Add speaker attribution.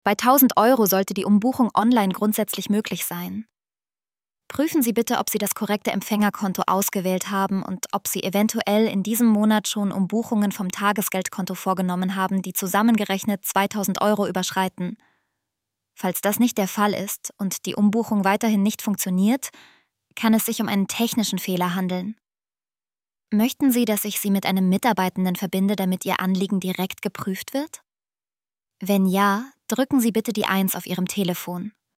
Speaker 1: Bei 1.000 € sollte die Umbuchung online grundsätzlich möglich sein. Prüfen Sie bitte, ob Sie das korrekte Empfängerkonto ausgewählt haben und ob Sie eventuell in diesem Monat schon Umbuchungen vom Tagesgeldkonto vorgenommen haben, die zusammengerechnet 2.000 € überschreiten. Falls das nicht der Fall ist und die Umbuchung weiterhin nicht funktioniert, kann es sich um einen technischen Fehler handeln. Möchten Sie, dass ich Sie mit einem Mitarbeitenden verbinde, damit Ihr Anliegen direkt geprüft wird? Wenn ja, drücken Sie bitte die 1 auf Ihrem Telefon.